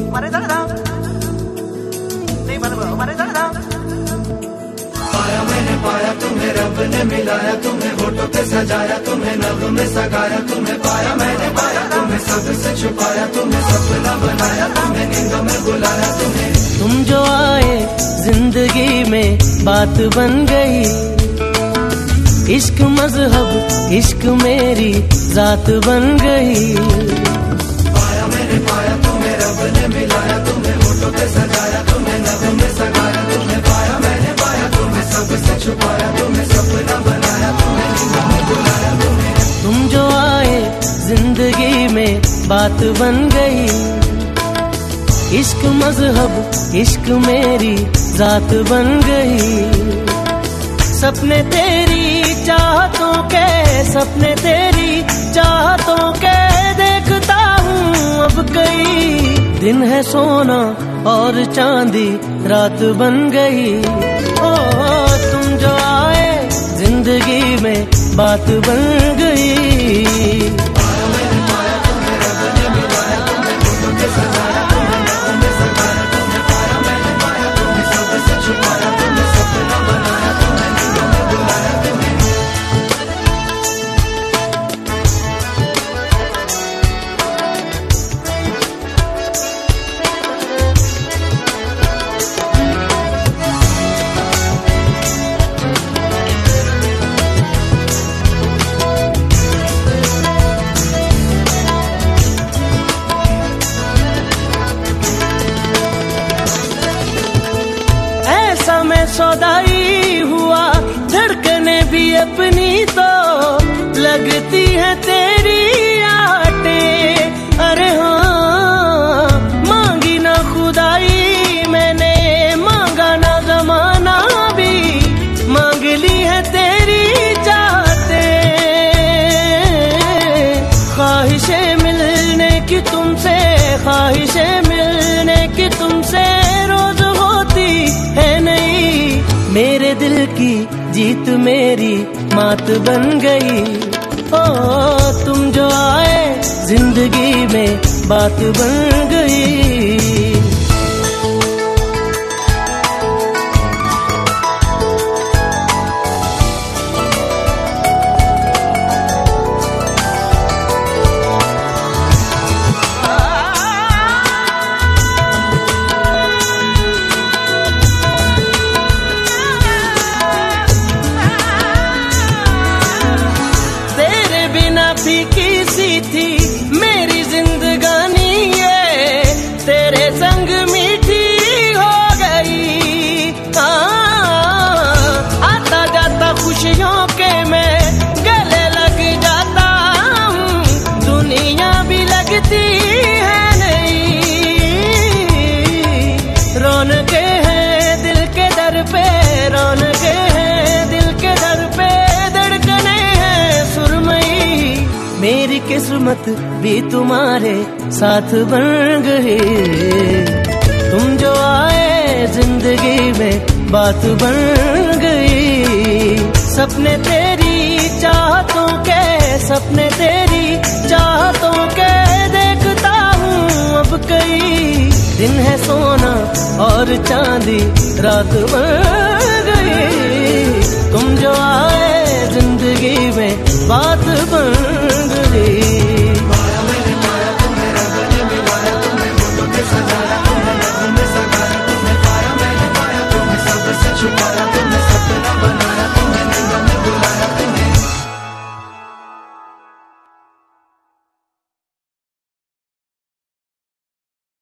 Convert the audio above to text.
पाया मैंने पाया तुम्हें, रब ने मिलाया तुम्हें, होठों पे सजाया तुम्हें, नभ में सगाया तुम्हें। पाया मैंने पाया तुम्हें, सबसे छुपाया तुम्हें, सपना बनाया तुम्हें, नींदों में बुलाया तुम्हें। तुम जो आए जिंदगी में बात बन गई, इश्क मजहब इश्क मेरी जात बन गई। पाया मैंने पाया तुम्हें, रब ने मिलाया तुम्हें, होठों पे सजाया तुम्हें, नभ में सगाया तुम्हें। पाया मैंने पाया तुम्हें, सबसे छुपाया तुम्हें, सपना बनाया तुम्हें, नींदों में बुलाया तुम्हें। तुम जो आए जिंदगी में बात बन गई, इश्क मजहब इश्क मेरी जात बन गई। सपने तेरी चाहतों के, सपने तेरी चाहतों के देखता हूँ अब कई। दिन है सोना और चांदी रात बन गई। ओ तुम जो आए जिंदगी में बात बन गई। मैं सौदाई हुआ, धड़कने भी अपनी तो लगती है तेरी आटे। अरे हाँ, मांगी ना खुदाई मैंने, मांगा ना जमाना भी, मांग ली है तेरी चाहते। ख्वाहिशें मिलने की तुमसे, ख्वाहिशें मिलने की तुमसे रोज होती है नहीं। मेरे दिल की जीत मेरी मात बन गई। ओ तुम जो आए जिंदगी में बात बन गई। फीकी सी थी मेरी जिंदगानी, ये तेरे संग मीठी हो गई। आता जाता खुशियों के मैं गले लग जाता हूँ, दुनिया भी लगती है नहीं। रौनके हैं दिल के दर पे, रौनके हैं दिल के दर पे, धड़कने हैं सुरमई। मेरी किस्मत भी तुम्हारे साथ बन गई। तुम जो आए जिंदगी में बात बन गई। सपने तेरी चाहतों के, सपने तेरी चाहतों के देखता हूँ अब कई। दिन है सोना और चांदी रात बन